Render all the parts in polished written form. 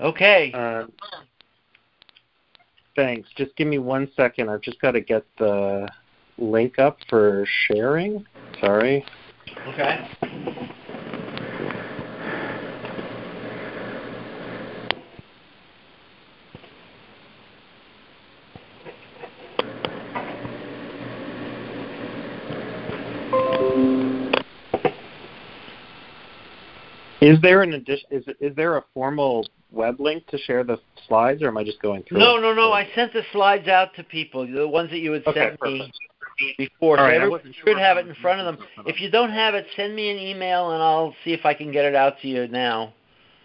Okay. Thanks. Just give me 1 second. I've just got to get the link up for sharing. Sorry. Okay. Is there is there a formal web link to share the slides, or am I just going through? No. I sent the slides out to people, the ones that you had sent me before. So everyone should have it in front of them. If you don't have it, send me an email, and I'll see if I can get it out to you now.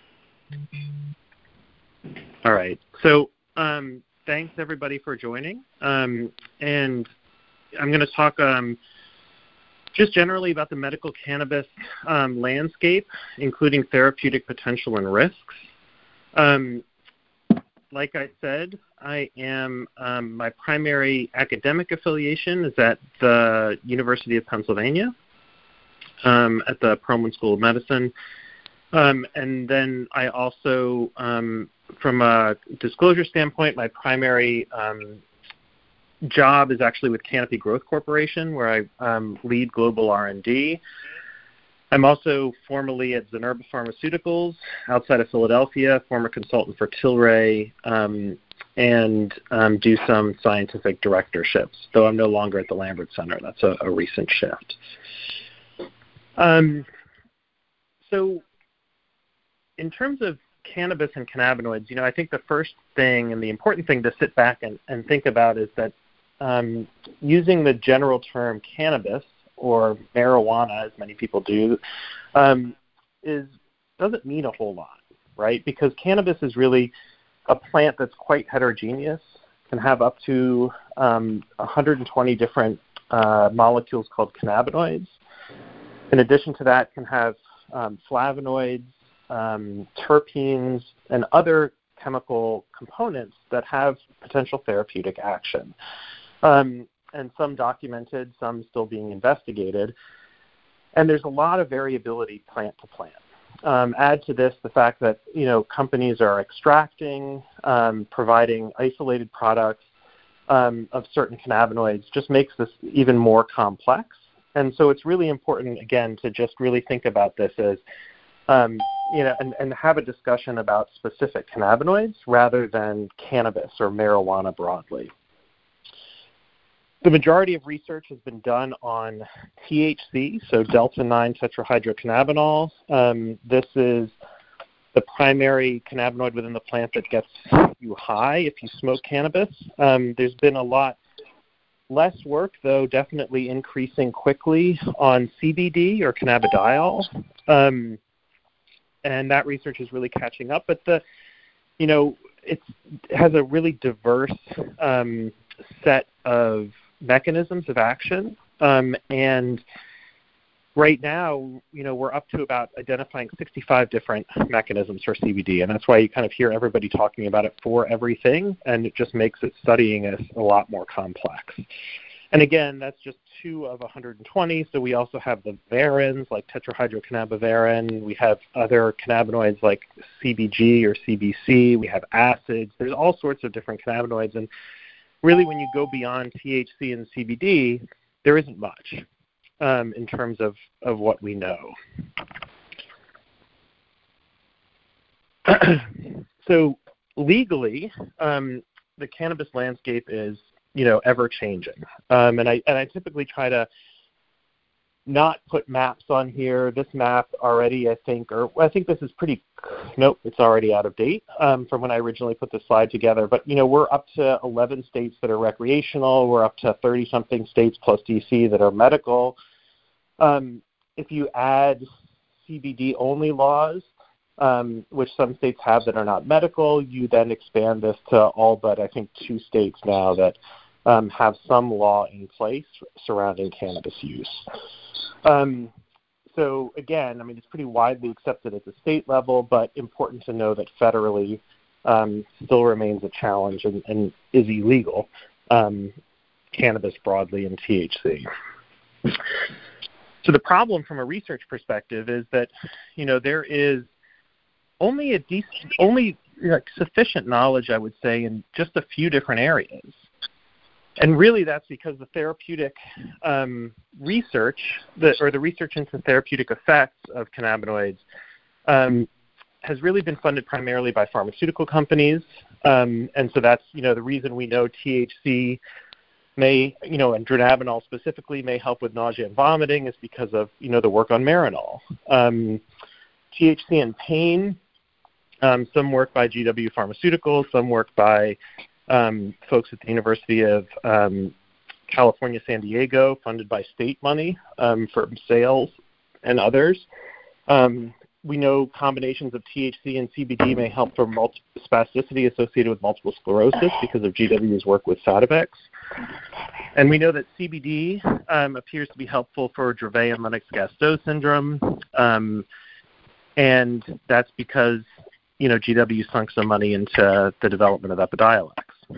All right. So thanks, everybody, for joining. And I'm going to talk just generally about the medical cannabis landscape, including therapeutic potential and risks. Like I said, I am my primary academic affiliation is at the University of Pennsylvania at the Perelman School of Medicine. And then I also, from a disclosure standpoint, my primary job is actually with Canopy Growth Corporation, where I lead global R&D. I'm also formerly at Zynerba Pharmaceuticals outside of Philadelphia, former consultant for Tilray, and do some scientific directorships, though I'm no longer at the Lambert Center. That's a recent shift. So in terms of cannabis and cannabinoids, I think the first thing and the important thing to sit back and think about is that using the general term cannabis or marijuana, as many people do, doesn't mean a whole lot, right? Because cannabis is really a plant that's quite heterogeneous, can have up to 120 different molecules called cannabinoids. In addition to that, can have flavonoids, terpenes, and other chemical components that have potential therapeutic action. And some documented, some still being investigated. And there's a lot of variability plant to plant. Add to this the fact that, companies are extracting, providing isolated products of certain cannabinoids just makes this even more complex. And so it's really important, again, to just really think about this as, and have a discussion about specific cannabinoids rather than cannabis or marijuana broadly. The majority of research has been done on THC, so delta-9 tetrahydrocannabinol. This is the primary cannabinoid within the plant that gets you high if you smoke cannabis. There's been a lot less work, though definitely increasing quickly, on CBD or cannabidiol. And that research is really catching up. But it has a really diverse set of mechanisms of action. And right now, we're up to about identifying 65 different mechanisms for CBD. And that's why you kind of hear everybody talking about it for everything. And it just makes studying it a lot more complex. And again, that's just 2 of 120. So we also have the varins like tetrahydrocannabivarin. We have other cannabinoids like CBG or CBC. We have acids. There's all sorts of different cannabinoids. And really, when you go beyond THC and CBD, there isn't much in terms of what we know. So legally, the cannabis landscape is ever changing. And I typically try to not put maps on here. This map already, I think this is it's already out of date from when I originally put the slide together. But, we're up to 11 states that are recreational. We're up to 30-something states plus D.C. that are medical. If you add CBD-only laws, which some states have that are not medical, you then expand this to all but, I think, 2 states now that have some law in place surrounding cannabis use. So again, it's pretty widely accepted at the state level, but important to know that federally still remains a challenge and is illegal, cannabis broadly and THC. So the problem from a research perspective is that, there is only sufficient knowledge, I would say, in just a few different areas. And really that's because the therapeutic research, the research into therapeutic effects of cannabinoids has really been funded primarily by pharmaceutical companies. And so that's, the reason we know THC may, and dronabinol specifically may help with nausea and vomiting is because of, the work on Marinol. THC and pain, some work by GW Pharmaceuticals, some work by folks at the University of California, San Diego, funded by state money for sales and others. We know combinations of THC and CBD may help for spasticity associated with multiple sclerosis because of GW's work with Sativex. And we know that CBD appears to be helpful for Dravet and Lennox-Gastaut syndrome. And that's because, GW sunk some money into the development of Epidiolex.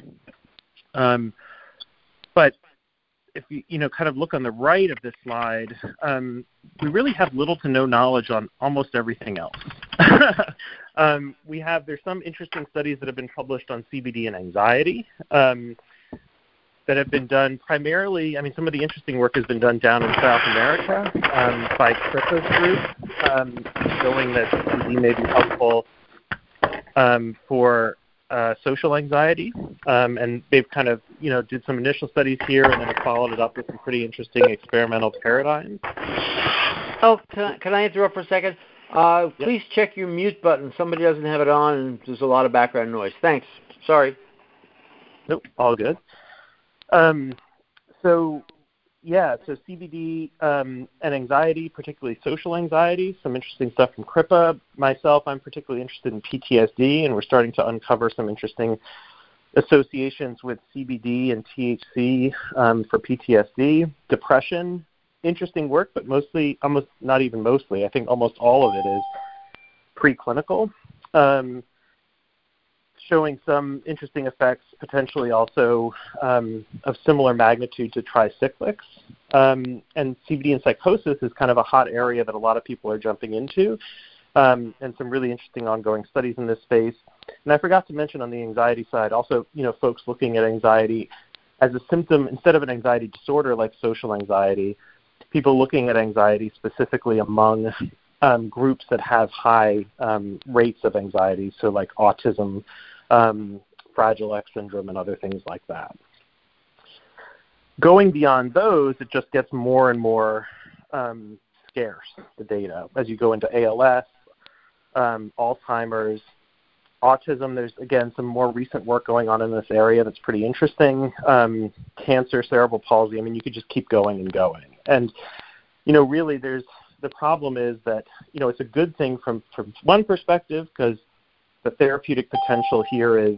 But if you, kind of look on the right of this slide, we really have little to no knowledge on almost everything else. There's some interesting studies that have been published on CBD and anxiety that have been done primarily, some of the interesting work has been done down in South America by Crippa's group, showing that CBD may be helpful for social anxiety, and they've kind of, did some initial studies here and then have followed it up with some pretty interesting experimental paradigms. Oh, can I interrupt for a second? Please check your mute button. Somebody doesn't have it on, and there's a lot of background noise. Thanks. Sorry. Nope, all good. So CBD and anxiety, particularly social anxiety, some interesting stuff from Crippa. Myself, I'm particularly interested in PTSD, and we're starting to uncover some interesting associations with CBD and THC for PTSD. Depression, interesting work, but mostly, almost not even mostly, I think almost all of it is preclinical, showing some interesting effects, potentially also of similar magnitude to tricyclics. And CBD and psychosis is kind of a hot area that a lot of people are jumping into, and some really interesting ongoing studies in this space. And I forgot to mention on the anxiety side, also, folks looking at anxiety as a symptom instead of an anxiety disorder like social anxiety, people looking at anxiety specifically among groups that have high rates of anxiety, so like autism, Fragile X syndrome, and other things like that. Going beyond those, it just gets more and more scarce, the data. As you go into ALS, Alzheimer's, autism, there's, again, some more recent work going on in this area that's pretty interesting. Cancer, cerebral palsy, you could just keep going and going. And, really the problem is that, it's a good thing from one perspective because the therapeutic potential here is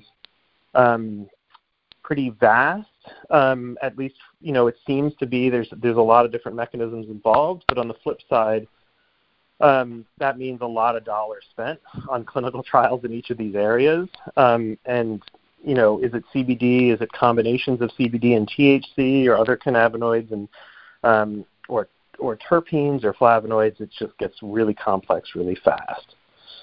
pretty vast. At least, it seems to be. There's a lot of different mechanisms involved. But on the flip side, that means a lot of dollars spent on clinical trials in each of these areas. And, is it CBD? Is it combinations of CBD and THC or other cannabinoids and or terpenes or flavonoids? It just gets really complex really fast.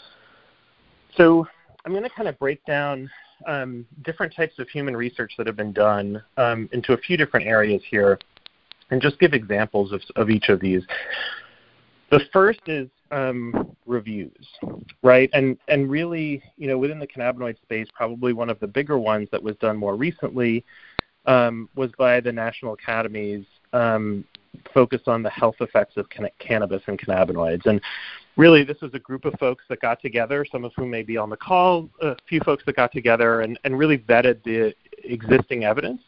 So I'm going to kind of break down different types of human research that have been done into a few different areas here and just give examples of each of these. The first is reviews, right? And really, within the cannabinoid space, probably one of the bigger ones that was done more recently was by the National Academies focused on the health effects of cannabis and cannabinoids. And really, this was a group of folks that got together, some of whom may be on the call, a few folks that got together and really vetted the existing evidence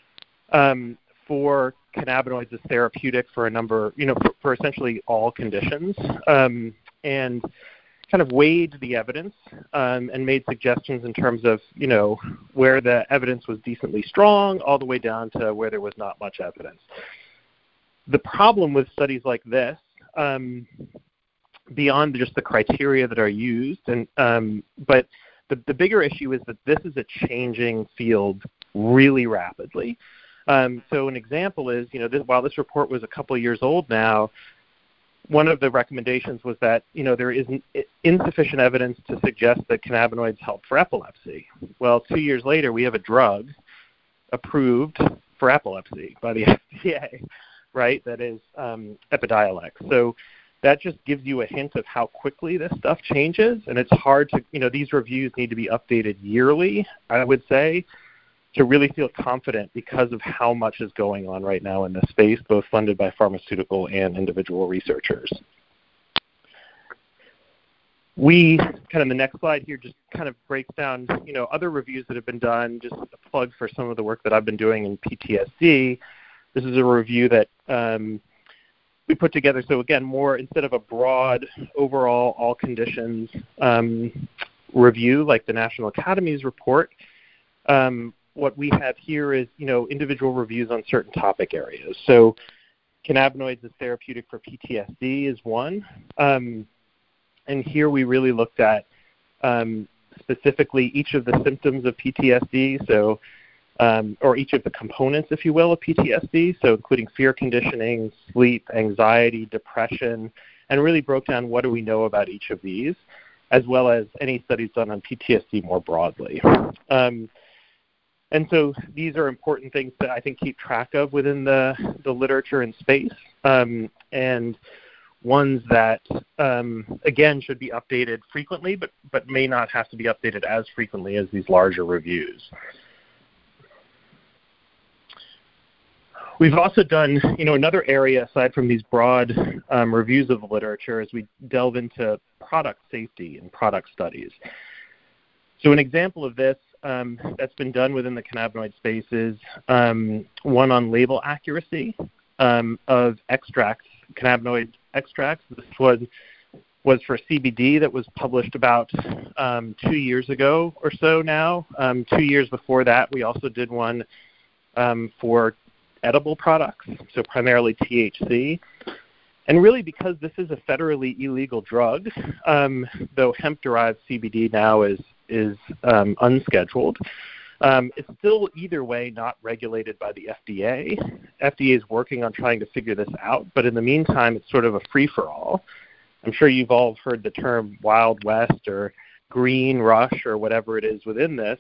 for cannabinoids as therapeutic for a number, for essentially all conditions, and kind of weighed the evidence and made suggestions in terms of, where the evidence was decently strong all the way down to where there was not much evidence. The problem with studies like this, beyond just the criteria that are used, but the bigger issue is that this is a changing field really rapidly. So an example is, while this report was a couple of years old now, one of the recommendations was that, there is insufficient evidence to suggest that cannabinoids help for epilepsy. Well, 2 years later, we have a drug approved for epilepsy by the FDA, right? That is Epidiolex. So that just gives you a hint of how quickly this stuff changes, and it's hard to, these reviews need to be updated yearly, I would say, to really feel confident because of how much is going on right now in this space, both funded by pharmaceutical and individual researchers. We, kind of the next slide here, just kind of breaks down, other reviews that have been done, just a plug for some of the work that I've been doing in PTSD. This is a review that we put together. So again, more instead of a broad overall all conditions review like the National Academies report, what we have here is, individual reviews on certain topic areas. So cannabinoids as therapeutic for PTSD is one. And here we really looked at specifically each of the symptoms of PTSD, so or each of the components, if you will, of PTSD, so including fear conditioning, sleep, anxiety, depression, and really broke down what do we know about each of these, as well as any studies done on PTSD more broadly. And so these are important things that I think keep track of within the literature and space, and ones that, again, should be updated frequently, but may not have to be updated as frequently as these larger reviews. We've also done, another area aside from these broad reviews of the literature as we delve into product safety and product studies. So an example of this that's been done within the cannabinoid space is one on label accuracy of extracts, cannabinoid extracts. This was for CBD that was published about 2 years ago or so now. 2 years before that, we also did one for edible products, so primarily THC. And really because this is a federally illegal drug, though hemp-derived CBD now is unscheduled, it's still either way not regulated by the FDA. FDA is working on trying to figure this out, but in the meantime, it's sort of a free-for-all. I'm sure you've all heard the term Wild West or green rush or whatever it is within this.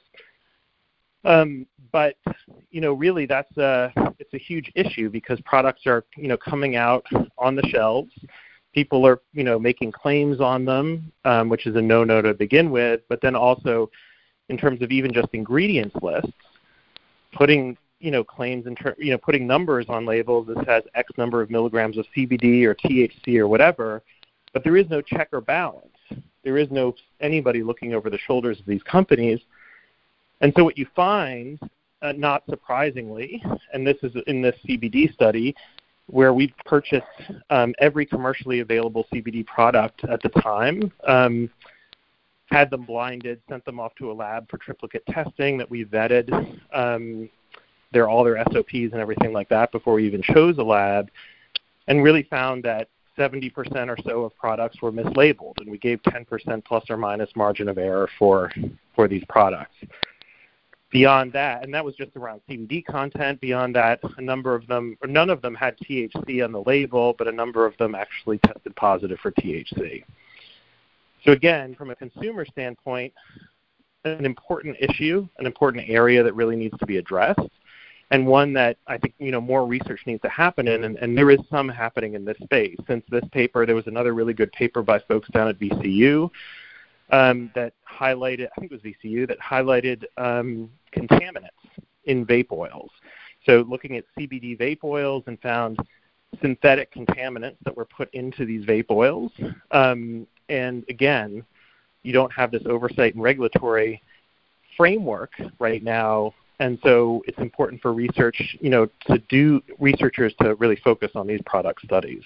But, really it's a huge issue because products are, coming out on the shelves. People are, making claims on them, which is a no-no to begin with, but then also in terms of even just ingredients lists, putting, claims in putting numbers on labels that has X number of milligrams of CBD or THC or whatever, but there is no check or balance. There is no anybody looking over the shoulders of these companies. And so what you find, not surprisingly, and this is in this CBD study, where we purchased every commercially available CBD product at the time, had them blinded, sent them off to a lab for triplicate testing that we vetted, all their SOPs and everything like that before we even chose a lab, and really found that 70% or so of products were mislabeled, and we gave 10% plus or minus margin of error for these products. Beyond that, and that was just around CBD content, beyond that, a number of them, or none of them had THC on the label, but a number of them actually tested positive for THC. So again, from a consumer standpoint, an important issue, an important area that really needs to be addressed, and one that I think, more research needs to happen in, and there is some happening in this space. Since this paper, there was another really good paper by folks down at VCU that highlighted, I think it was VCU, that highlighted contaminants in vape oils. So looking at CBD vape oils and found synthetic contaminants that were put into these vape oils. And again, you don't have this oversight and regulatory framework right now. And so it's important for research, researchers to really focus on these product studies.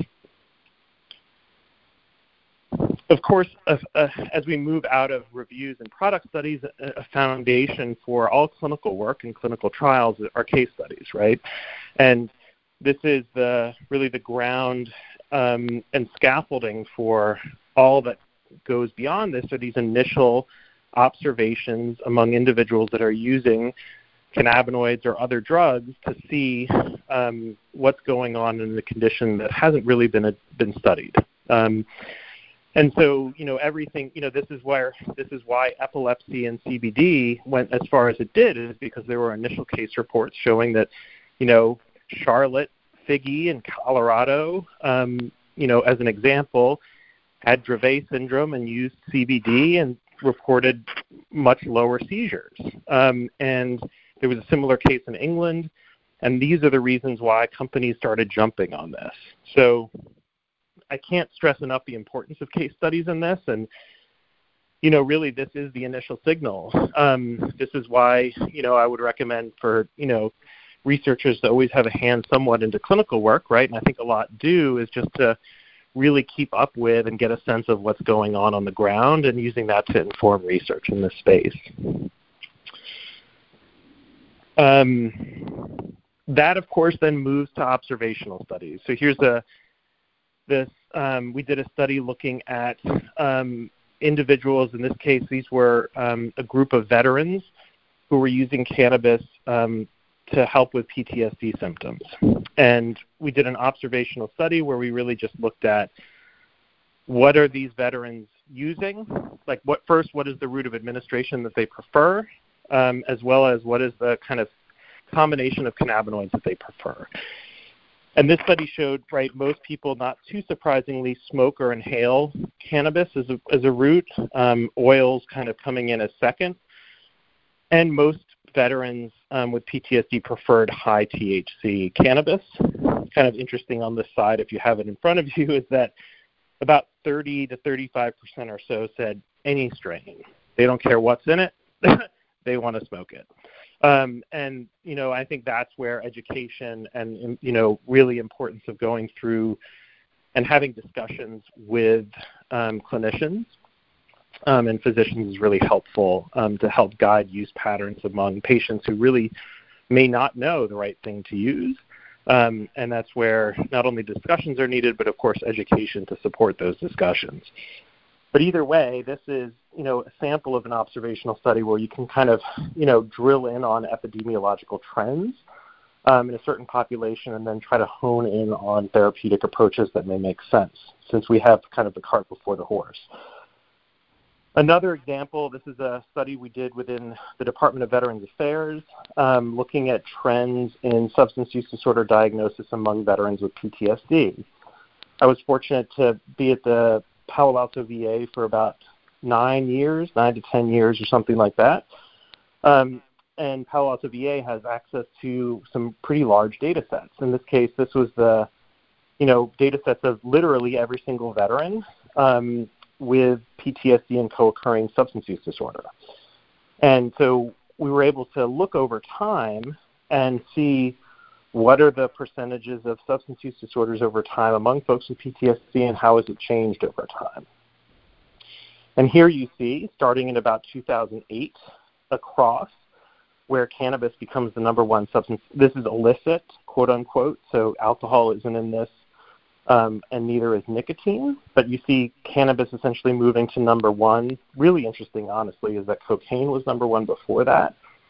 Of course, as we move out of reviews and product studies, a foundation for all clinical work and clinical trials are case studies, right? And this is really the ground and scaffolding for all that goes beyond this are these initial observations among individuals that are using cannabinoids or other drugs to see what's going on in the condition that hasn't really been studied. And so, everything, this is why epilepsy and CBD went as far as it did, is because there were initial case reports showing that, Charlotte Figge in Colorado, as an example, had Dravet syndrome and used CBD and reported much lower seizures. And there was a similar case in England, and these are the reasons why companies started jumping on this. So I can't stress enough the importance of case studies in this, and really this is the initial signal. This is why I would recommend for researchers to always have a hand somewhat into clinical work, right? And I think a lot do, is just to really keep up with and get a sense of what's going on the ground, and using that to inform research in this space. That, of course, then moves to observational studies. So here's we did a study looking at individuals. In this case, these were a group of veterans who were using cannabis to help with PTSD symptoms. And we did an observational study where we really just looked at what are these veterans using, like what is the route of administration that they prefer, as well as what is the kind of combination of cannabinoids that they prefer. And this study showed, right, most people, not too surprisingly, smoke or inhale cannabis as a route, oils kind of coming in as second. And most veterans with PTSD preferred high THC cannabis. Kind of interesting on this side, if you have it in front of you, is that about 30 to 35% or so said any strain. They don't care what's in it. They want to smoke it. And, I think that's where education and, really importance of going through and having discussions with clinicians and physicians is really helpful to help guide use patterns among patients who really may not know the right thing to use. And that's where not only discussions are needed, but, of course, education to support those discussions. But either way, this is, a sample of an observational study where you can kind of, drill in on epidemiological trends in a certain population and then try to hone in on therapeutic approaches that may make sense, since we have kind of the cart before the horse. Another example, this is a study we did within the Department of Veterans Affairs, looking at trends in substance use disorder diagnosis among veterans with PTSD. I was fortunate to be at the Palo Alto VA for about 9 to 10 years or something like that. And Palo Alto VA has access to some pretty large data sets. In this case, this was the, data sets of literally every single veteran with PTSD and co-occurring substance use disorder. And so we were able to look over time and see what are the percentages of substance use disorders over time among folks with PTSD and how has it changed over time. And here you see, starting in about 2008 across, where cannabis becomes the number one substance. This is illicit, quote unquote, so alcohol isn't in this, and neither is nicotine. But you see cannabis essentially moving to number one. Really interesting, honestly, is that cocaine was number one before that.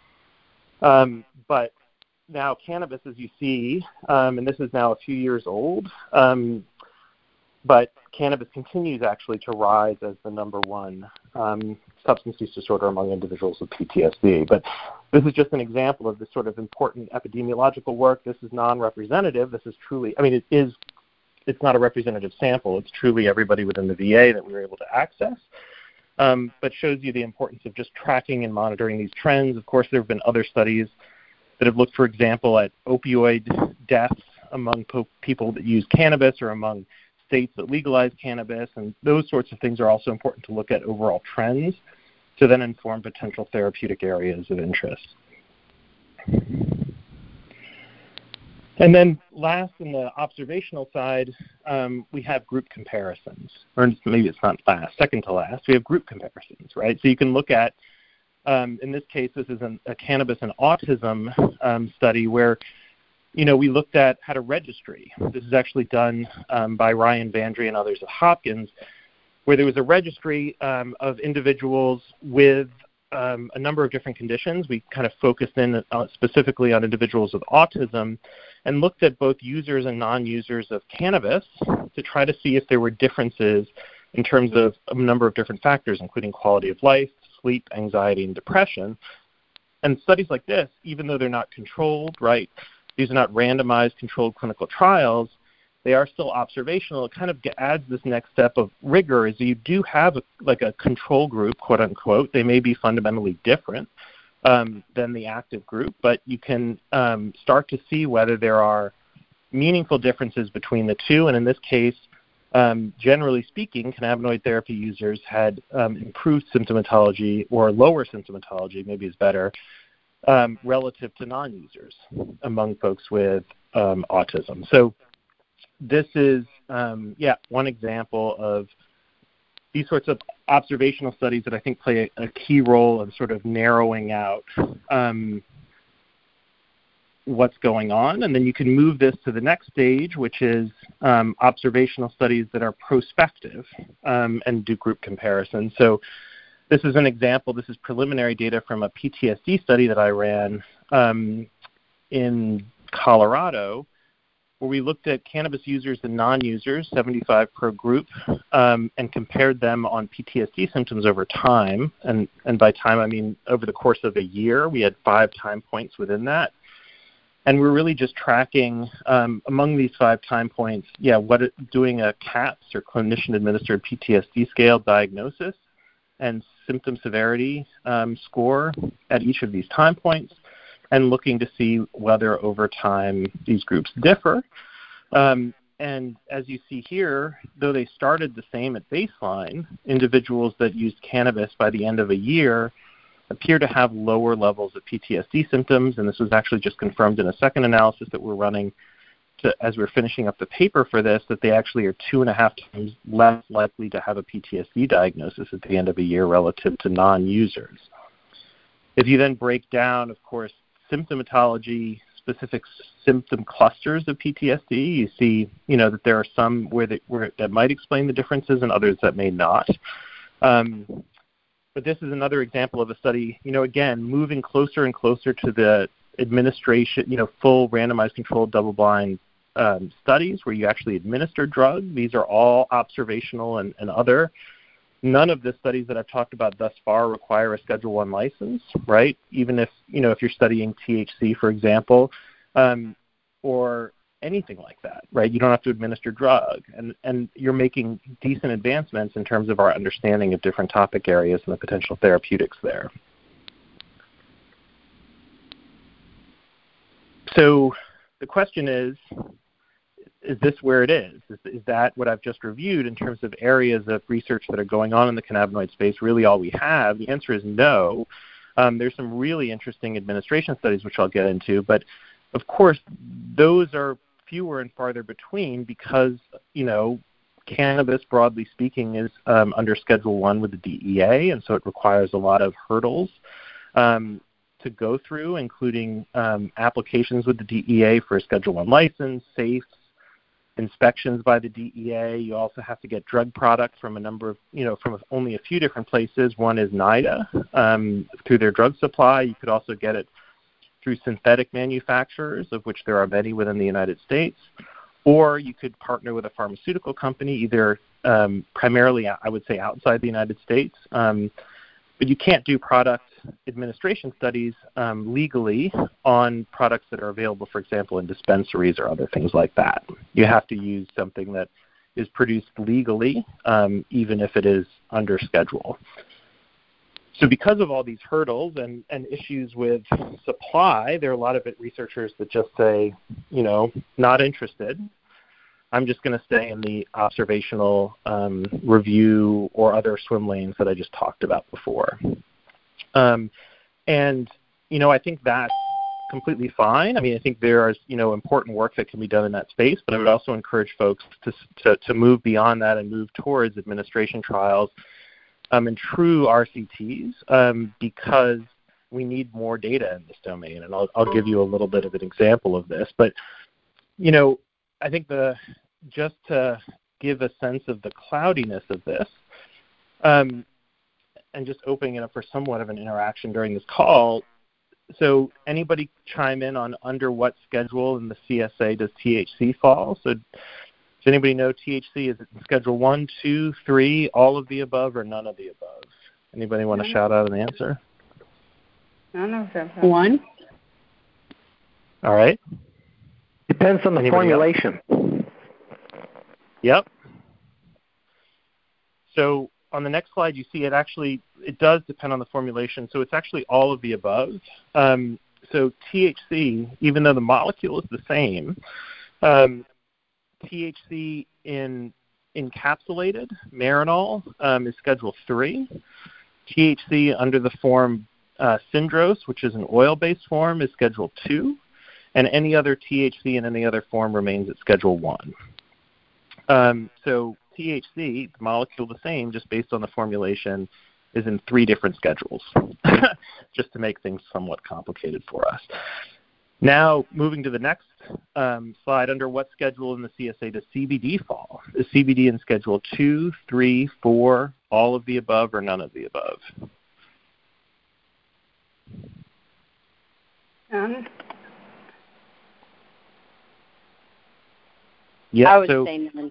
But now cannabis, as you see, and this is now a few years old, but cannabis continues actually to rise as the number one substance use disorder among individuals with PTSD. But this is just an example of this sort of important epidemiological work. This is non-representative. This is truly, it's not a representative sample. It's truly everybody within the VA that we were able to access, but shows you the importance of just tracking and monitoring these trends. Of course, there have been other studies that have looked, for example, at opioid deaths among people that use cannabis or among states that legalize cannabis, and those sorts of things are also important to look at overall trends to then inform potential therapeutic areas of interest. And then last, in the observational side, we have group comparisons, or maybe it's not last, second to last. We have group comparisons, right? So you can look at, in this case, this is a cannabis and autism study where, we looked at a registry. This is actually done by Ryan Vandry and others at Hopkins, where there was a registry of individuals with a number of different conditions. We kind of focused in specifically on individuals with autism and looked at both users and non-users of cannabis to try to see if there were differences in terms of a number of different factors, including quality of life, sleep, anxiety, and depression. And studies like this, even though they're not controlled, right, these are not randomized controlled clinical trials, they are still observational. It kind of adds this next step of rigor, is you do have a control group, quote unquote. They may be fundamentally different than the active group, but you can start to see whether there are meaningful differences between the two. And in this case, generally speaking, cannabinoid therapy users had improved symptomatology, or lower symptomatology, maybe is better, relative to non-users among folks with autism. So this is, one example of these sorts of observational studies that I think play a key role in sort of narrowing out what's going on. And then you can move this to the next stage, which is observational studies that are prospective and do group comparisons. So this is an example. This is preliminary data from a PTSD study that I ran in Colorado, where we looked at cannabis users and non-users, 75 per group, and compared them on PTSD symptoms over time. And by time, I mean over the course of a year. We had 5 time points within that. And we're really just tracking, among these 5 time points, doing a CAPS, or clinician-administered PTSD scale diagnosis, and symptom severity score at each of these time points, and looking to see whether over time these groups differ. And as you see here, though they started the same at baseline, individuals that used cannabis by the end of a year appear to have lower levels of PTSD symptoms, and this was actually just confirmed in a second analysis that we're running as we're finishing up the paper for this, that they actually are 2.5 times less likely to have a PTSD diagnosis at the end of a year relative to non-users. If you then break down, of course, symptomatology, specific symptom clusters of PTSD, you see, that there are some where that might explain the differences and others that may not. But this is another example of a study, again, moving closer and closer to the administration, full randomized controlled double-blind studies where you actually administer drug. These are all observational and other. None of the studies that I've talked about thus far require a Schedule I license, right? Even if, if you're studying THC, for example, or anything like that, right? You don't have to administer drug. And you're making decent advancements in terms of our understanding of different topic areas and the potential therapeutics there. So the question is this where it is? Is that what I've just reviewed in terms of areas of research that are going on in the cannabinoid space really all we have? The answer is no. There's some really interesting administration studies, which I'll get into, but of course, those are fewer and farther between because, cannabis, broadly speaking, is under Schedule I with the DEA, and so it requires a lot of hurdles to go through, including applications with the DEA for a Schedule I license, safes, inspections by the DEA. You also have to get drug products from a number of, from only a few different places. One is NIDA through their drug supply. You could also get it through synthetic manufacturers, of which there are many within the United States, or you could partner with a pharmaceutical company, either primarily, I would say, outside the United States. But you can't do product administration studies legally on products that are available, for example, in dispensaries or other things like that. You have to use something that is produced legally, even if it is under schedule. So because of all these hurdles and issues with supply, there are a lot of researchers that just say, not interested. I'm just going to stay in the observational review or other swim lanes that I just talked about before. And, I think that's completely fine. I mean, I think there is, important work that can be done in that space, but I would also encourage folks to move beyond that and move towards administration trials and true RCTs because we need more data in this domain. And I'll give you a little bit of an example of this. But, I think just to give a sense of the cloudiness of this, and and just opening it up for somewhat of an interaction during this call. So anybody chime in on under what schedule in the CSA does THC fall? So does anybody know THC? Is it in Schedule 1, 2, 3, all of the above, or none of the above? Anybody want to shout out an answer? None of them. 1. All right. Depends on the formulation. Yep. So on the next slide, you see it does depend on the formulation. So it's actually all of the above. So THC, even though the molecule is the same, THC in encapsulated Marinol is Schedule 3. THC under the form Syndrose, which is an oil-based form, is Schedule 2. And any other THC in any other form remains at Schedule 1. So THC, the molecule the same, just based on the formulation, is in 3 different schedules, just to make things somewhat complicated for us. Now, moving to the next slide, under what schedule in the CSA does CBD fall? Is CBD in Schedule 2, 3, 4, all of the above, or none of the above? None. Yeah, I would say none.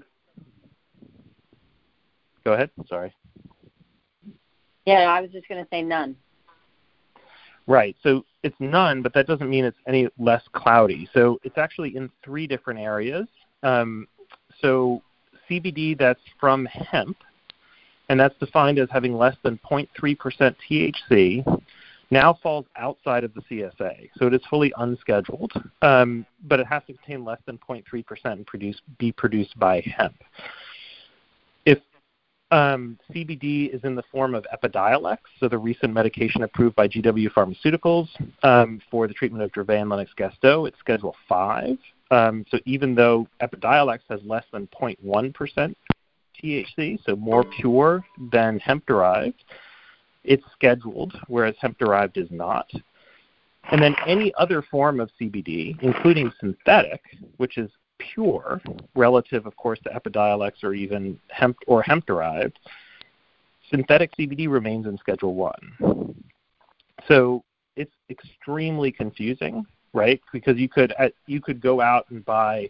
Go ahead. Sorry. Yeah, I was just going to say none. Right. So it's none, but that doesn't mean it's any less cloudy. So it's actually in 3 different areas. So CBD that's from hemp, and that's defined as having less than 0.3% THC, now falls outside of the CSA. So it is fully unscheduled, but it has to contain less than 0.3% and be produced by hemp. If CBD is in the form of Epidiolex, so the recent medication approved by GW Pharmaceuticals for the treatment of Dravet and Lennox-Gastaut, it's Schedule 5. So even though Epidiolex has less than 0.1% THC, so more pure than hemp-derived, it's scheduled, whereas hemp-derived is not. And then any other form of CBD, including synthetic, which is pure, relative, of course, to Epidiolex or even hemp-derived, synthetic CBD remains in Schedule 1. So it's extremely confusing, right? Because you could go out and buy,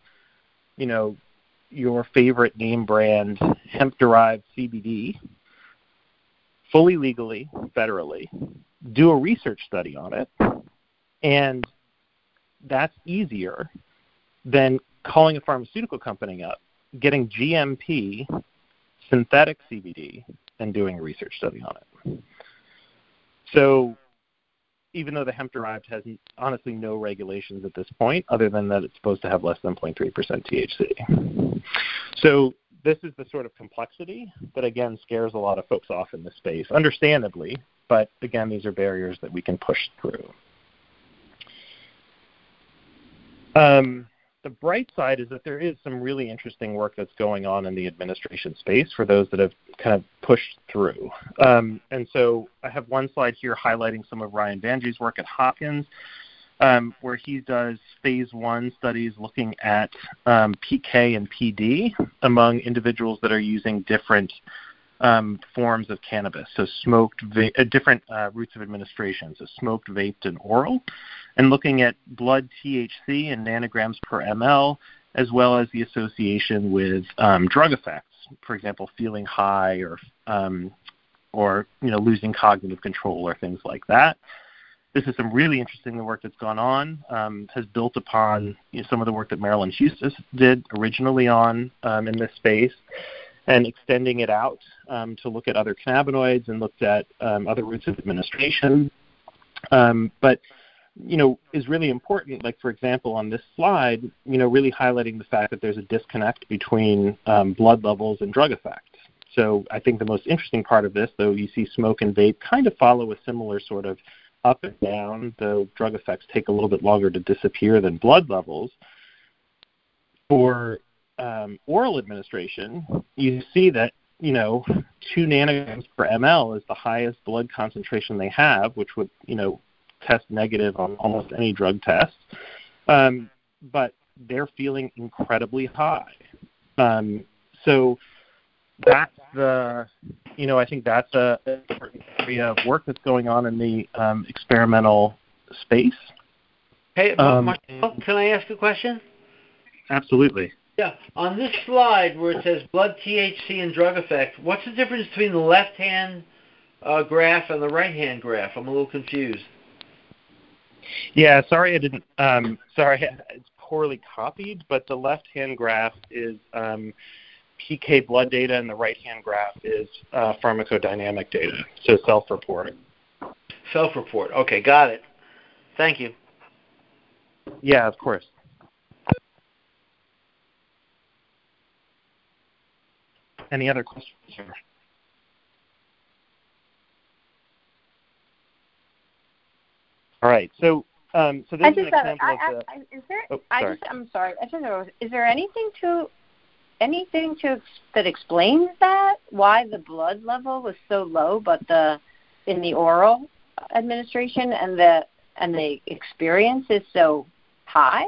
your favorite name brand hemp-derived CBD, fully legally, federally, do a research study on it, and that's easier than calling a pharmaceutical company up, getting GMP synthetic CBD, and doing a research study on it. So even though the hemp-derived has honestly no regulations at this point, other than that it's supposed to have less than 0.3% THC. So this is the sort of complexity that, again, scares a lot of folks off in this space, understandably, but, again, these are barriers that we can push through. The bright side is that there is some really interesting work that's going on in the administration space for those that have kind of pushed through. And so I have one slide here highlighting some of Ryan Banji's work at Hopkins, where he does phase 1 studies looking at PK and PD among individuals that are using different forms of cannabis, so different routes of administration, so smoked, vaped, and oral, and looking at blood THC in nanograms per ml, as well as the association with drug effects, for example, feeling high or losing cognitive control or things like that. This is some really interesting work that's gone on, has built upon some of the work that Marilyn Huestis did originally on in this space, and extending it out to look at other cannabinoids and looked at other routes of administration. But, is really important, like, for example, on this slide, really highlighting the fact that there's a disconnect between blood levels and drug effects. So I think the most interesting part of this, though, you see smoke and vape kind of follow a similar sort of up and down, though drug effects take a little bit longer to disappear than blood levels. For oral administration, you see that, 2 nanograms per ml is the highest blood concentration they have, which would, test negative on almost any drug test. But they're feeling incredibly high. So that's the I think that's an important area of work that's going on in the experimental space. Hey, Marcel, can I ask a question? Absolutely. Yeah. On this slide where it says blood THC and drug effect, what's the difference between the left-hand graph and the right-hand graph? I'm a little confused. Yeah, sorry I didn't. Sorry, it's poorly copied, but the left-hand graph is PK blood data, and the right-hand graph is pharmacodynamic data, so self-report. Self-report. Okay, got it. Thank you. Yeah, of course. Any other questions? All right. So this is an example of the. I'm sorry. I don't know. Is there anything that explains that? Why the blood level was so low, but in the oral administration and the experience is so high?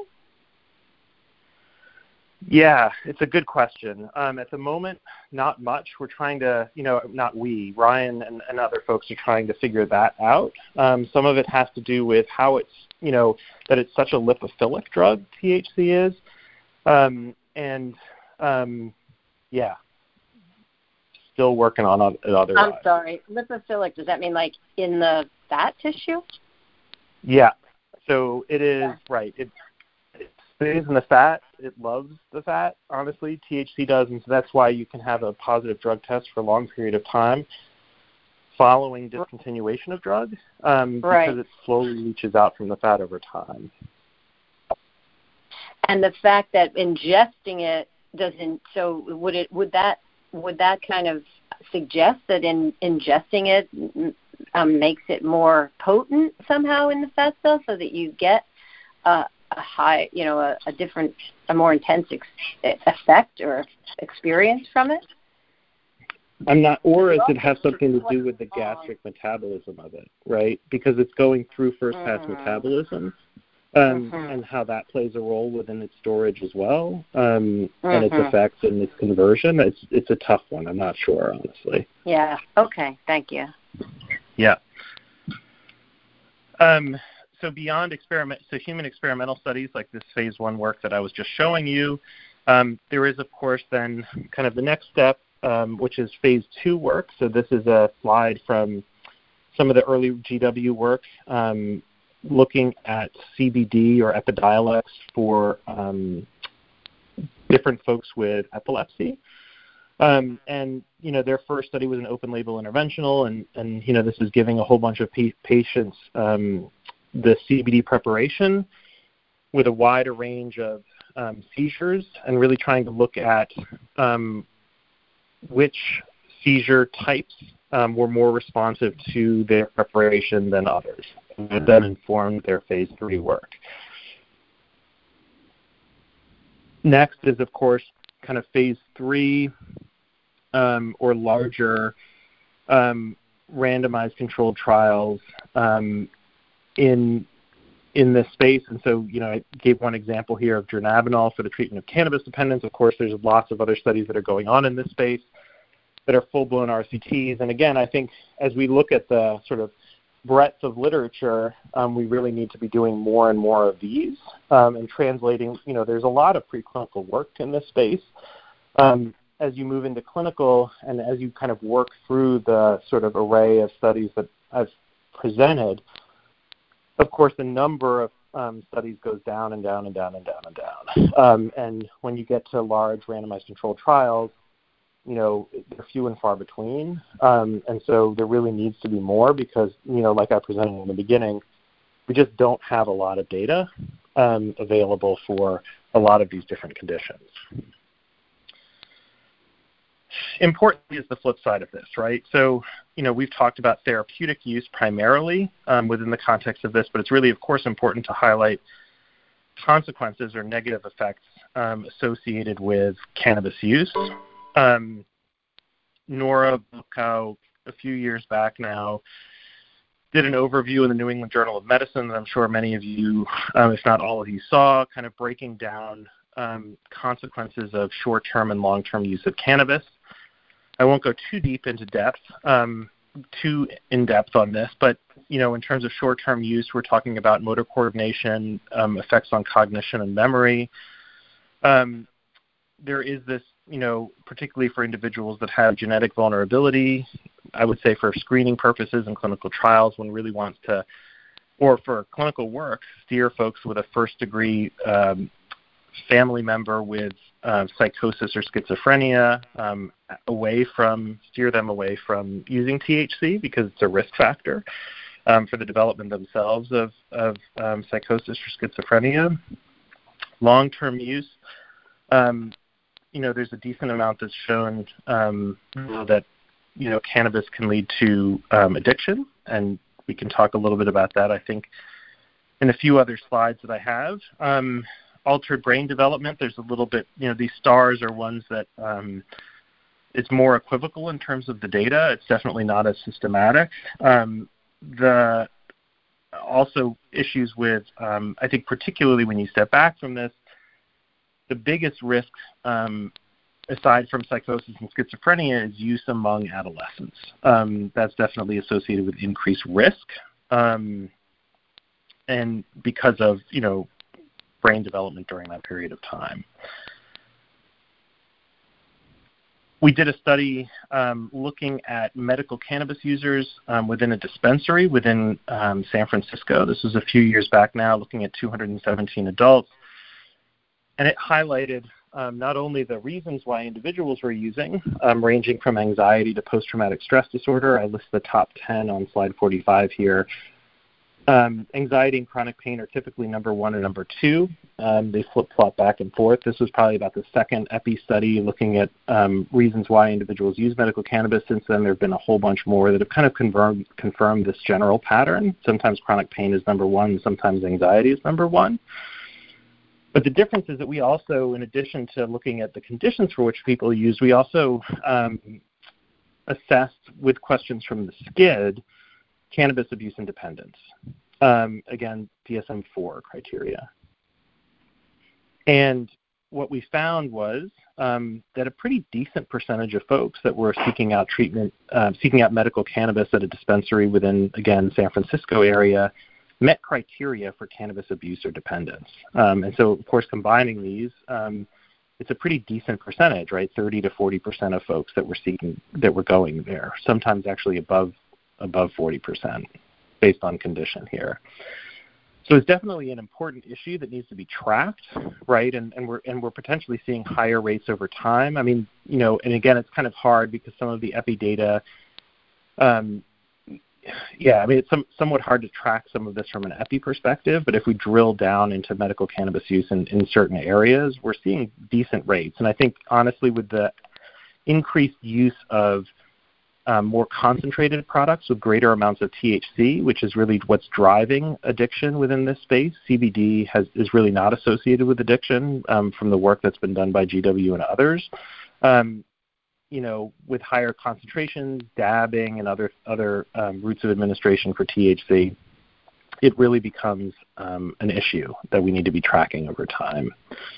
Yeah, it's a good question. At the moment, not much. We're trying to, Ryan and other folks are trying to figure that out. Some of it has to do with how it's, that it's such a lipophilic drug, THC is. Yeah, still working on it otherwise. I'm sorry, lipophilic, does that mean like in the fat tissue? Yeah, so it is, right. It stays in the fat. It loves the fat, honestly. THC does, and so that's why you can have a positive drug test for a long period of time following discontinuation of drug, because it slowly leaches out from the fat over time. And the fact that ingesting it doesn't, so would that kind of suggest that in ingesting it makes it more potent somehow in the fat cell, so that you get a high, a more intense effect or experience from it? I'm not, or does it have something to do with the gastric metabolism of it, right? Because it's going through first-pass metabolism, and how that plays a role within its storage as well, and its effects and its conversion. It's a tough one. I'm not sure, honestly. Yeah. Okay. Thank you. Yeah. So beyond human experimental studies like this phase 1 work that I was just showing you, there is, of course, then kind of the next step, which is phase 2 work. So this is a slide from some of the early GW work, looking at CBD or Epidiolex for different folks with epilepsy. And, their first study was an open-label interventional, and this is giving a whole bunch of patients the CBD preparation with a wider range of seizures, and really trying to look at which seizure types were more responsive to their preparation than others. And that informed their phase 3 work. Next is, of course, kind of phase 3 or larger randomized controlled trials in this space. And so, I gave one example here of dronabinol for the treatment of cannabis dependence. Of course, there's lots of other studies that are going on in this space that are full-blown RCTs. And again, I think as we look at the sort of breadth of literature, we really need to be doing more and more of these and translating. There's a lot of preclinical work in this space. As you move into clinical and as you kind of work through the sort of array of studies that I've presented, of course, the number of studies goes down and down and down and down and down. And when you get to large randomized controlled trials, they're few and far between. And so there really needs to be more because, like I presented in the beginning, we just don't have a lot of data available for a lot of these different conditions. Importantly is the flip side of this, right? So, we've talked about therapeutic use primarily within the context of this, but it's really, of course, important to highlight consequences or negative effects associated with cannabis use. Nora Bukow, a few years back now, did an overview in the New England Journal of Medicine that I'm sure many of you, if not all of you, saw, kind of breaking down consequences of short-term and long-term use of cannabis. I won't go too in depth on this, but in terms of short-term use, we're talking about motor coordination, effects on cognition and memory. There is this, particularly for individuals that have genetic vulnerability, I would say for screening purposes and clinical trials, one really wants to, or for clinical work, steer folks with a first-degree family member with psychosis or schizophrenia steer them away from using THC because it's a risk factor for the development themselves of psychosis or schizophrenia. Long-term use, there's a decent amount that's shown that cannabis can lead to addiction, and we can talk a little bit about that, I think, in a few other slides that I have. Altered brain development, there's a little bit, these stars are ones that it's more equivocal in terms of the data. It's definitely not as systematic. The also issues with, I think particularly when you step back from this, the biggest risk, aside from psychosis and schizophrenia, is use among adolescents. That's definitely associated with increased risk, and because of, brain development during that period of time. We did a study looking at medical cannabis users within a dispensary within San Francisco. This was a few years back now, looking at 217 adults. And it highlighted not only the reasons why individuals were using, ranging from anxiety to post-traumatic stress disorder. I list the top 10 on slide 45 here. Anxiety and chronic pain are typically number 1 and number 2. They flip-flop back and forth. This was probably about the second EPI study looking at reasons why individuals use medical cannabis. Since then, there have been a whole bunch more that have kind of confirmed this general pattern. Sometimes chronic pain is number 1, sometimes anxiety is number 1. But the difference is that we also, in addition to looking at the conditions for which people use, we also assessed with questions from the SCID cannabis abuse and dependence. Again, DSM-4 criteria. And what we found was that a pretty decent percentage of folks that were seeking out treatment, seeking out medical cannabis at a dispensary within, again, San Francisco area, met criteria for cannabis abuse or dependence. And so, of course, combining these, it's a pretty decent percentage, right? 30 to 40% of folks that were going there, sometimes actually above 40% based on condition here. So it's definitely an important issue that needs to be tracked, right? And we're potentially seeing higher rates over time. I mean, and again, it's kind of hard because some of the EPI data, it's somewhat hard to track some of this from an EPI perspective, but if we drill down into medical cannabis use in certain areas, we're seeing decent rates. And I think, honestly, with the increased use of more concentrated products with greater amounts of THC, which is really what's driving addiction within this space. CBD is really not associated with addiction from the work that's been done by GW and others. With higher concentrations, dabbing, and other routes of administration for THC, it really becomes an issue that we need to be tracking over time.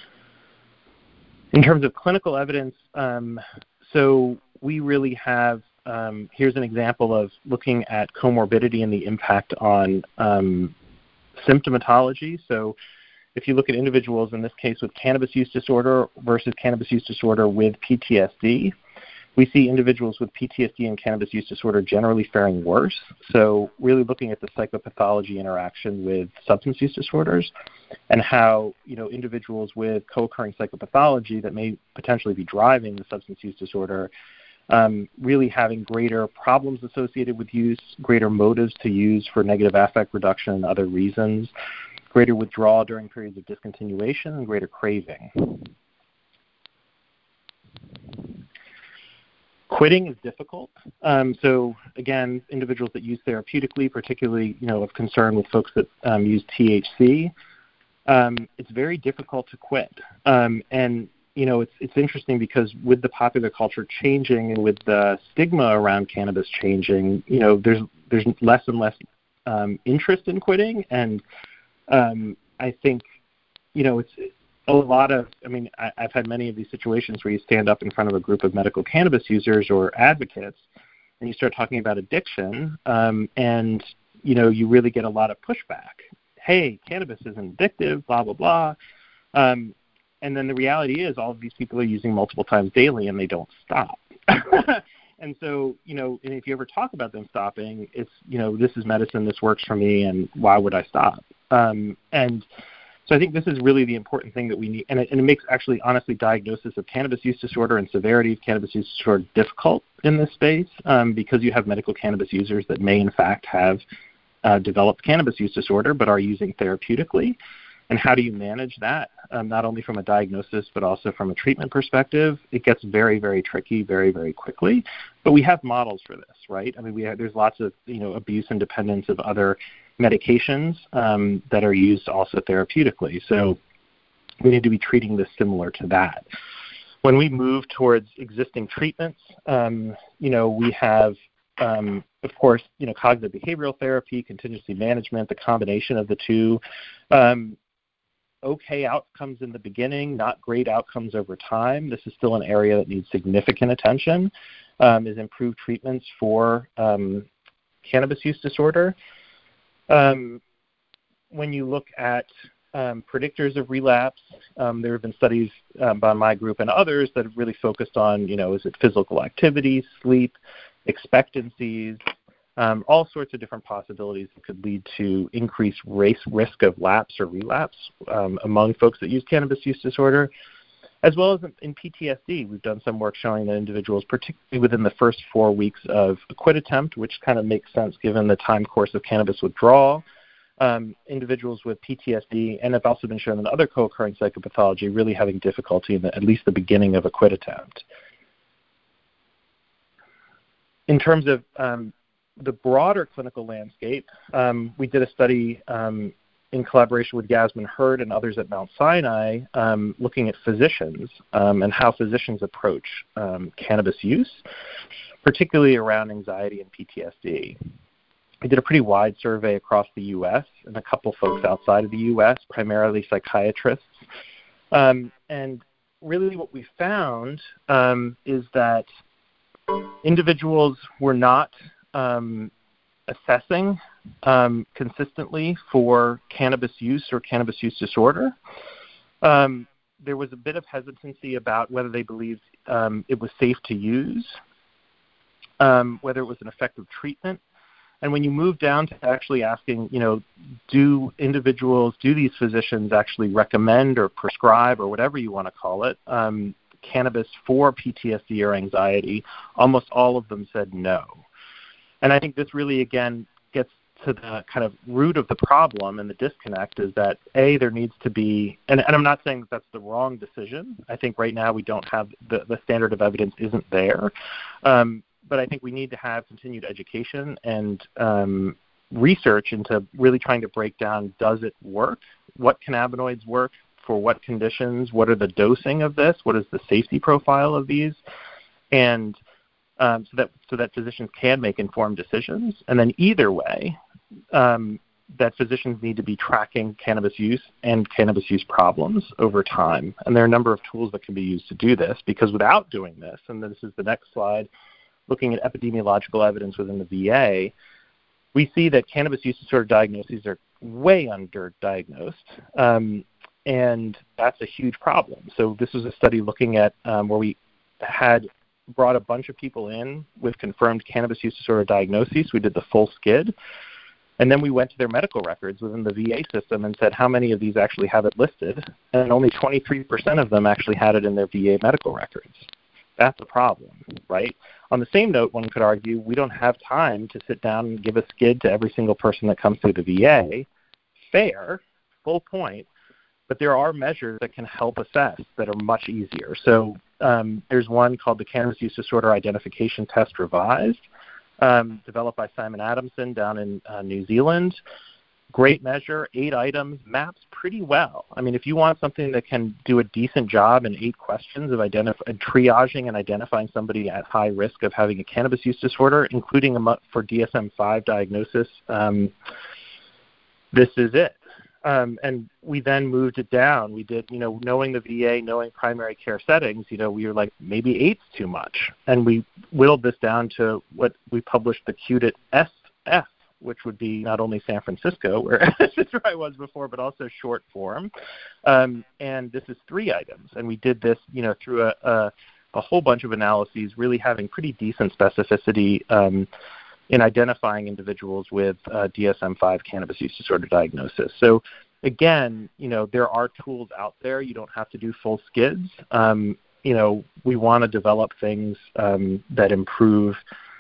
In terms of clinical evidence, so we really have here's an example of looking at comorbidity and the impact on symptomatology. So if you look at individuals, in this case with cannabis use disorder versus cannabis use disorder with PTSD, we see individuals with PTSD and cannabis use disorder generally faring worse. So really looking at the psychopathology interaction with substance use disorders and how, individuals with co-occurring psychopathology that may potentially be driving the substance use disorder really having greater problems associated with use, greater motives to use for negative affect reduction and other reasons, greater withdrawal during periods of discontinuation, and greater craving. Quitting is difficult. So again, individuals that use therapeutically, particularly, of concern with folks that use THC, it's very difficult to quit. And it's interesting because with the popular culture changing and with the stigma around cannabis changing, there's less and less interest in quitting. And I think, I've had many of these situations where you stand up in front of a group of medical cannabis users or advocates and you start talking about addiction, and, you really get a lot of pushback. Hey, cannabis isn't addictive, blah, blah, blah. And then the reality is all of these people are using multiple times daily and they don't stop. And so, and if you ever talk about them stopping, it's, this is medicine, this works for me, and why would I stop? And so I think this is really the important thing that we need. And it makes actually, honestly, diagnosis of cannabis use disorder and severity of cannabis use disorder difficult in this space, because you have medical cannabis users that may, in fact, have developed cannabis use disorder but are using therapeutically. And how do you manage that, not only from a diagnosis but also from a treatment perspective? It gets very, very tricky very, very quickly. But we have models for this, right? There's lots of abuse and dependence of other medications that are used also therapeutically. So we need to be treating this similar to that. When we move towards existing treatments, we have, of course, cognitive behavioral therapy, contingency management, the combination of the two. Okay outcomes in the beginning, not great outcomes over time. This is still an area that needs significant attention, is improved treatments for cannabis use disorder. When you look at predictors of relapse, there have been studies by my group and others that have really focused on, is it physical activity, sleep, expectancies, all sorts of different possibilities that could lead to increased risk of lapse or relapse among folks that use cannabis use disorder, as well as in PTSD. We've done some work showing that individuals, particularly within the first 4 weeks of a quit attempt, which kind of makes sense given the time course of cannabis withdrawal, individuals with PTSD, and have also been shown in other co-occurring psychopathology, really having difficulty in at least the beginning of a quit attempt. In terms of the broader clinical landscape, we did a study in collaboration with Yasmin Hurd and others at Mount Sinai, looking at physicians and how physicians approach cannabis use, particularly around anxiety and PTSD. We did a pretty wide survey across the U.S. and a couple folks outside of the U.S., primarily psychiatrists. And really what we found is that individuals were not assessing consistently for cannabis use or cannabis use disorder. There was a bit of hesitancy about whether they believed it was safe to use, whether it was an effective treatment. And when you move down to actually asking, do these physicians actually recommend or prescribe or whatever you want to call it, cannabis for PTSD or anxiety, almost all of them said no. And I think this really, again, gets to the kind of root of the problem and the disconnect is that, A, there needs to be, and I'm not saying that that's the wrong decision. I think right now we don't have, the standard of evidence isn't there. But I think we need to have continued education and research into really trying to break down, does it work? What cannabinoids work? For what conditions? What are the dosing of this? What is the safety profile of these? And so that physicians can make informed decisions. And then either way, that physicians need to be tracking cannabis use and cannabis use problems over time. And there are a number of tools that can be used to do this, because without doing this, and this is the next slide, looking at epidemiological evidence within the VA, we see that cannabis use disorder diagnoses are way underdiagnosed. And that's a huge problem. So this was a study looking at where we had brought a bunch of people in with confirmed cannabis use disorder diagnoses. We did the full SCID. And then we went to their medical records within the VA system and said, how many of these actually have it listed? And only 23% of them actually had it in their VA medical records. That's a problem, right? On the same note, one could argue we don't have time to sit down and give a SCID to every single person that comes through the VA. Fair, full point. But there are measures that can help assess that are much easier. So there's one called the Cannabis Use Disorder Identification Test Revised, developed by Simon Adamson down in New Zealand. Great measure, 8 items, maps pretty well. I mean, if you want something that can do a decent job in 8 questions of triaging and identifying somebody at high risk of having a cannabis use disorder, including for DSM-5 diagnosis, this is it. And we then moved it down. We did, knowing the VA, knowing primary care settings, we were like, maybe 8's too much. And we whittled this down to what we published, the QDIT SF, which would be not only San Francisco, where I was before, but also short form. And this is 3 items. And we did this, through a whole bunch of analyses, really having pretty decent specificity in identifying individuals with DSM-5 cannabis use disorder diagnosis. So again, there are tools out there. You don't have to do full skids. We want to develop things that improve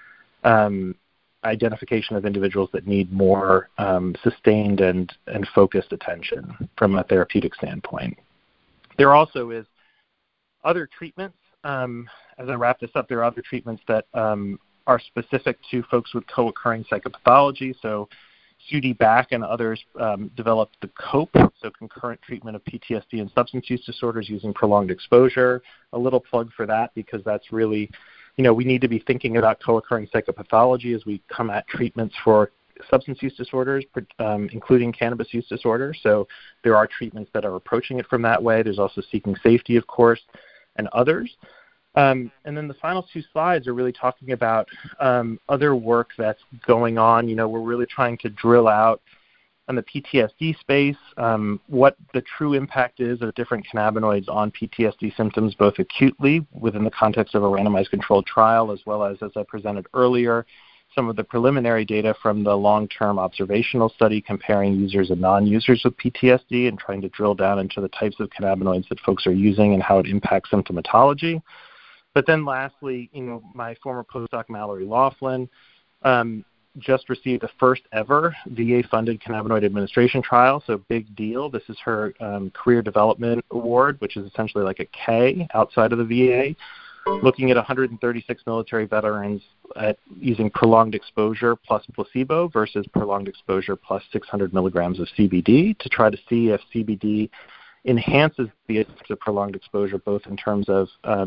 identification of individuals that need more sustained and focused attention from a therapeutic standpoint. There also is other treatments. As I wrap this up, there are other treatments that are specific to folks with co-occurring psychopathology. So Sudie Back and others developed the COPE, so concurrent treatment of PTSD and substance use disorders using prolonged exposure. A little plug for that, because that's really, we need to be thinking about co-occurring psychopathology as we come at treatments for substance use disorders, including cannabis use disorder. So there are treatments that are approaching it from that way. There's also Seeking Safety, of course, and others. And then the final 2 slides are really talking about other work that's going on. We're really trying to drill out on the PTSD space what the true impact is of different cannabinoids on PTSD symptoms, both acutely within the context of a randomized controlled trial, as well as I presented earlier, some of the preliminary data from the long-term observational study comparing users and non-users with PTSD and trying to drill down into the types of cannabinoids that folks are using and how it impacts symptomatology. But then lastly, my former postdoc, Mallory Laughlin, just received the first ever VA-funded cannabinoid administration trial, so big deal. This is her Career Development Award, which is essentially like a K outside of the VA, looking at 136 military veterans using prolonged exposure plus placebo versus prolonged exposure plus 600 milligrams of CBD to try to see if CBD enhances the effects of prolonged exposure, both in terms of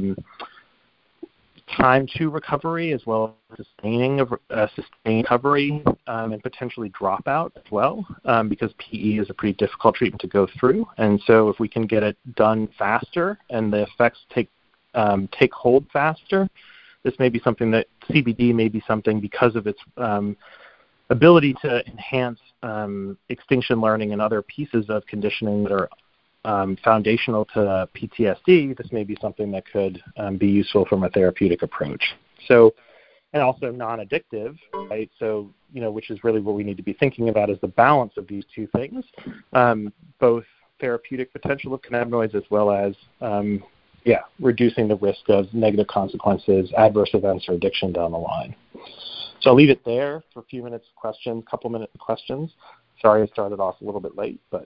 time to recovery as well as sustained recovery and potentially dropout as well, because PE is a pretty difficult treatment to go through. And so if we can get it done faster and the effects take hold faster, this may be something that CBD may be something, because of its ability to enhance extinction learning and other pieces of conditioning that are foundational to PTSD, this may be something that could be useful from a therapeutic approach. So, and also non-addictive, right? So, which is really what we need to be thinking about, is the balance of these 2 things, both therapeutic potential of cannabinoids as well as, reducing the risk of negative consequences, adverse events, or addiction down the line. So I'll leave it there for a few minutes questions, couple minutes of questions. Sorry I started off a little bit late, but...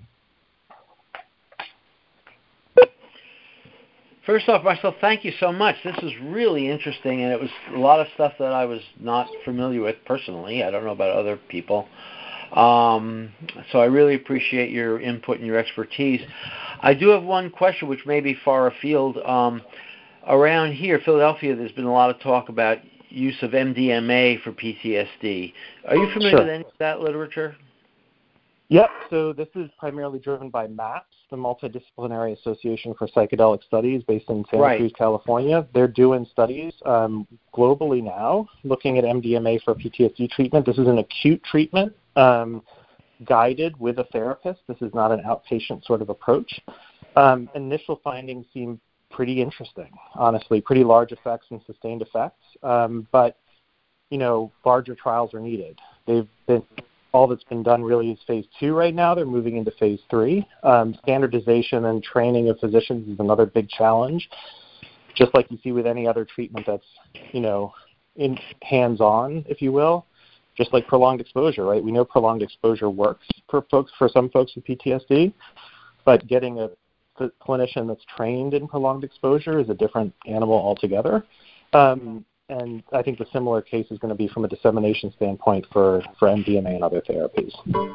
First off, Marcel, thank you so much. This was really interesting, and it was a lot of stuff that I was not familiar with personally. I don't know about other people. So I really appreciate your input and your expertise. I do have one question, which may be far afield. Around here, Philadelphia, there's been a lot of talk about use of MDMA for PTSD. Are you familiar with any of that literature? Yep. So this is primarily driven by MAPS, the Multidisciplinary Association for Psychedelic Studies, based in Santa Cruz, California. They're doing studies globally now, looking at MDMA for PTSD treatment. This is an acute treatment, guided with a therapist. This is not an outpatient sort of approach. Initial findings seem pretty interesting, honestly, pretty large effects and sustained effects. But, larger trials are needed. All that's been done really is phase 2 right now. They're moving into phase 3. Standardization and training of physicians is another big challenge, just like you see with any other treatment that's, in hands-on, if you will, just like prolonged exposure, right? We know prolonged exposure works for some folks with PTSD, but getting a clinician that's trained in prolonged exposure is a different animal altogether. And I think the similar case is going to be from a dissemination standpoint for MDMA and other therapies.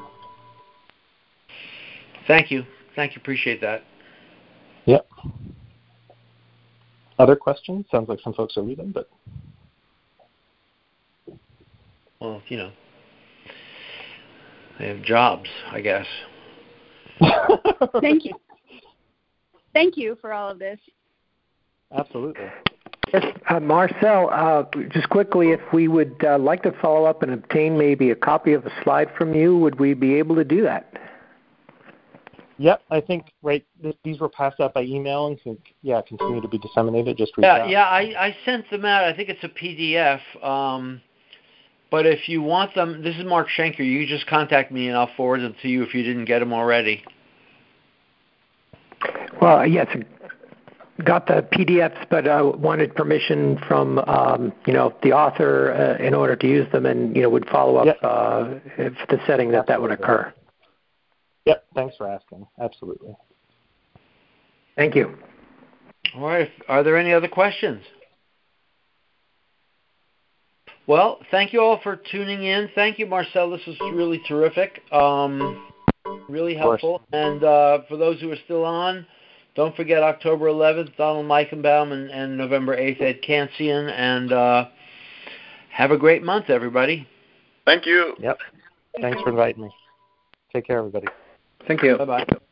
Thank you. Appreciate that. Yep. Other questions? Sounds like some folks are leaving, but... Well, they have jobs, I guess. Thank you. Thank you for all of this. Absolutely. Yes, Marcel, just quickly, if we would like to follow up and obtain maybe a copy of a slide from you, would we be able to do that? Yep, I think these were passed out by email and continue to be disseminated. Just reach out. Yeah, I sent them out. I think it's a PDF. But if you want them, this is Mark Schenker. You can just contact me and I'll forward them to you if you didn't get them already. Well, yes, got the PDFs, but I wanted permission from the author in order to use them, and would follow up if the setting that would occur. Yep. Thanks for asking. Absolutely. Thank you. All right. Are there any other questions? Well, thank you all for tuning in. Thank you, Marcel. This was really terrific. Really helpful. And for those who are still on, don't forget October 11th, Donald Meichenbaum, and November 8th, Ed Kansian. And have a great month, everybody. Thank you. Yep. Thanks for inviting me. Take care, everybody. Thank you. Bye-bye.